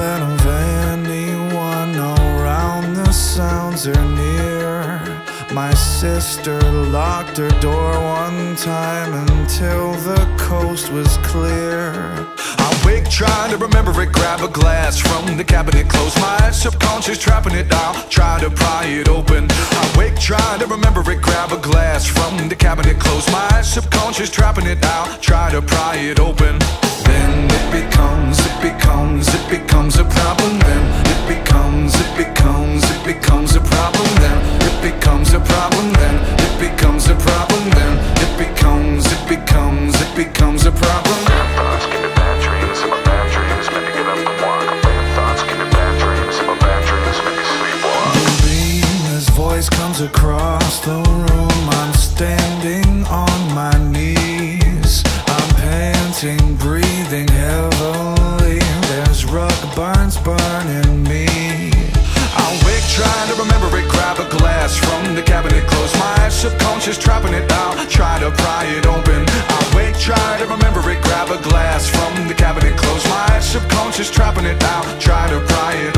silent of anyone around, the sounds are near. My sister locked her door one time until the coast was clear. I wake trying to remember it, grab a glass from the cabinet, close my subconscious, trapping it down, try to pry it open. I wake trying to remember it, grab a glass from the cabinet, close my subconscious, trapping it down, try to pry it open. Then it becomes a problem. Then it becomes a problem. Then it becomes a problem. Then it becomes a problem. Then it becomes a problem. Thoughts give me bad dreams, and my bad dreams make me get up and walk. Thoughts give me bad dreams, and my bad dreams make me sleepwalk. The beam's voice comes across the room. I'm standing on my knees. I'm panting, breathing heavily. There's rug burns burning me. I wake trying to remember it, grab a glass from the cabinet, close my subconscious, trapping it down, try to pry it open. I wake trying to remember it, grab a glass from the cabinet, close my subconscious, trapping it down, try to pry it